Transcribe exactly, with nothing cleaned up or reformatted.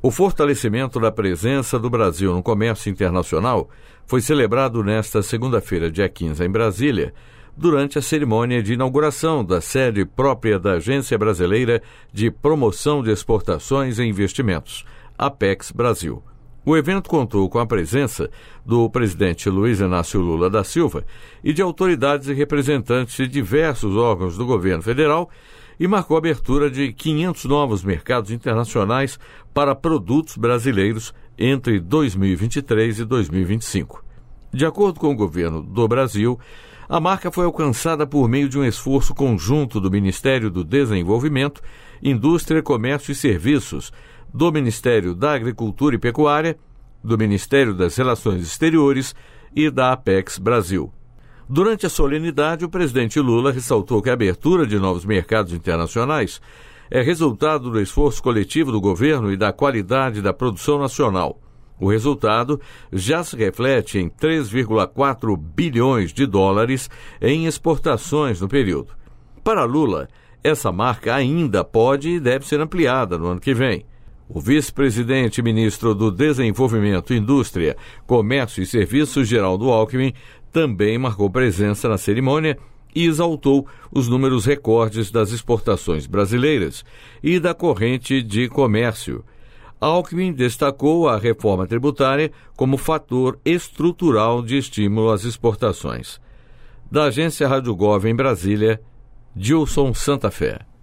O fortalecimento da presença do Brasil no comércio internacional foi celebrado nesta segunda-feira, dia quinze, em Brasília, durante a cerimônia de inauguração da sede própria da Agência Brasileira de Promoção de Exportações e Investimentos, Apex Brasil. O evento contou com a presença do presidente Luiz Inácio Lula da Silva e de autoridades e representantes de diversos órgãos do governo federal e marcou a abertura de quinhentos novos mercados internacionais para produtos brasileiros entre dois mil e vinte e três e dois mil e vinte e cinco. De acordo com o governo do Brasil, a marca foi alcançada por meio de um esforço conjunto do Ministério do Desenvolvimento, Indústria, Comércio e Serviços, do Ministério da Agricultura e Pecuária, do Ministério das Relações Exteriores e da Apex Brasil. Durante a solenidade, o presidente Lula ressaltou que a abertura de novos mercados internacionais é resultado do esforço coletivo do governo e da qualidade da produção nacional. O resultado já se reflete em três vírgula quatro bilhões de dólares em exportações no período. Para Lula, essa marca ainda pode e deve ser ampliada no ano que vem. O vice-presidente e ministro do Desenvolvimento, Indústria, Comércio e Serviços, Geraldo Alckmin, também marcou presença na cerimônia e exaltou os números recordes das exportações brasileiras e da corrente de comércio. Alckmin destacou a reforma tributária como fator estrutural de estímulo às exportações. Da agência Rádio Gov em Brasília, Gilson Santa Fé.